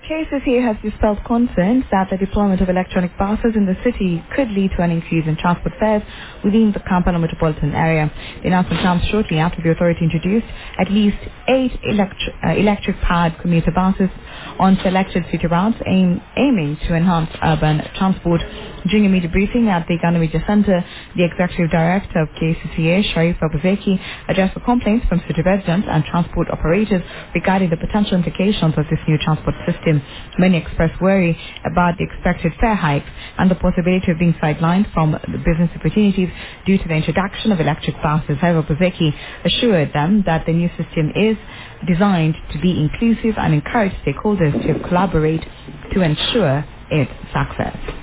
KCCA has dispelled concerns that the deployment of electronic passes in the city could lead to an increase in transport fares within the Kampala metropolitan area. The announcement comes shortly after the authority introduced at least 8 electric-powered commuter buses on selected city routes aiming to enhance urban transport. During a media briefing at the Uganda Media Center, the Executive Director of KCCA, Sharif Abuzeki, addressed the complaints from city residents and transport operators regarding the potential implications of this new transport system. Many expressed worry about the expected fare hikes and the possibility of being sidelined from the business opportunities due to the introduction of electric buses. However, Abuzeki assured them that the new system is designed to be inclusive and encourage stakeholders to collaborate to ensure its success.